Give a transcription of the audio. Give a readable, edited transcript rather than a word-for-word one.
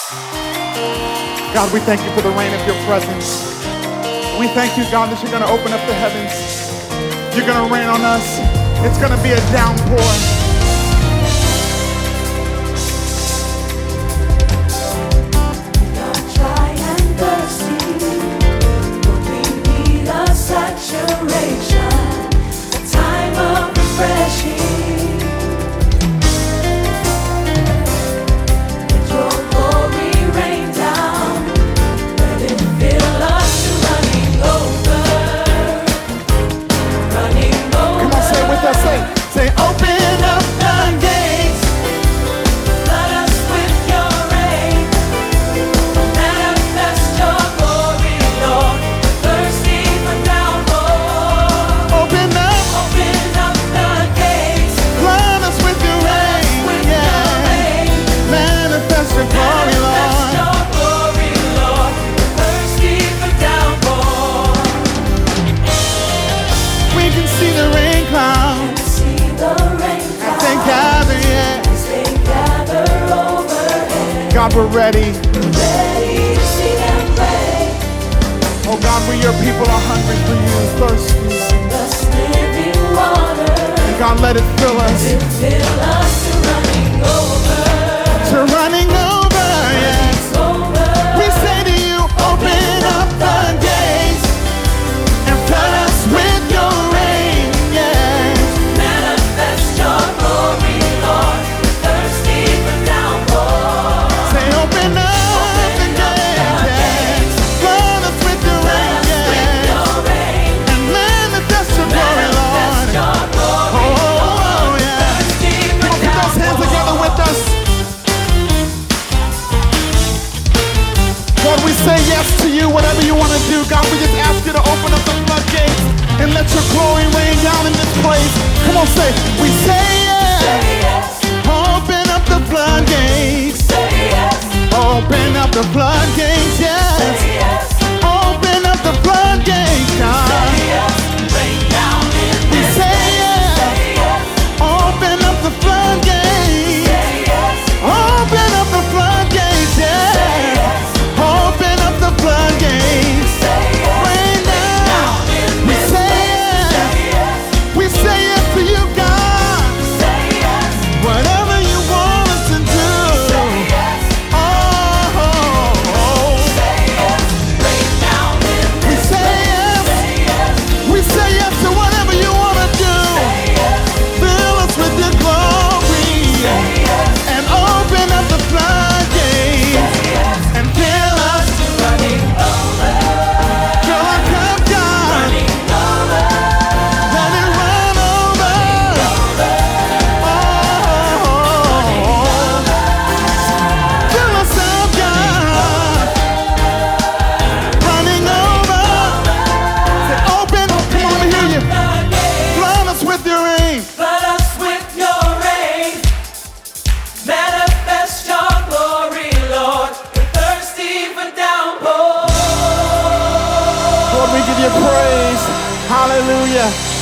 God, we thank you for the rain of your presence. We thank you, God, that you're going to open up the heavens. You're going to rain on us. It's going to be a downpour. Saturation, a time of refreshing. Let your glory rain down. Let it fill us to running over. Running over. Come on, say it with us. Say, open up the gates. Flood us with your rain. Manifest your glory, Lord. Thirsty for downpour. Open up the gates. Flood us with your rain. Manifest your glory, Lord. Your glory, Lord. Thirsty for downpour. We can see the rain clouds See the rain as they gather, yeah. as they gather overhead. God, we're ready. Ready to see them play. Oh God, we your people are hungry for you, thirsty. Thus living water. And God, let it fill us. Fill us to running over. To running over, yes. Over. We say to you, open up the gates and flood us with your rain, yes. Manifest your glory, Lord. Thirsty for downpour. Say, open up the gates, yes. Flood us with your rain, yes. And manifest your glory, Lord. Oh, yeah. Come on, put those hands together with us. Lord, we say yes to you, whatever you want to do. God, we just ask you to open up the floodgates and let your glory rain down in this place. Come on, say, we say yes. Open up the floodgates. Open up the floodgates, yes. Open up the floodgates, God. We say yes. Open up the floodgates. Open up the floodgates, yes. Open up the floodgates. Rain down. We say yes. We say yes to you, God. Whatever you want us to do. Oh. We say yes. We say yes to whatever you want to do. Fill us with your glory. And open up the floodgates. And fill us. Fill our cup, God. Let it run over. Fill us up, God. Running over. Say, open. Come on, let me hear you. Flood us with your rain. Flood us with your rain. Manifest your glory, Lord. We're thirsty for downpour. Lord, we give you praise. Hallelujah.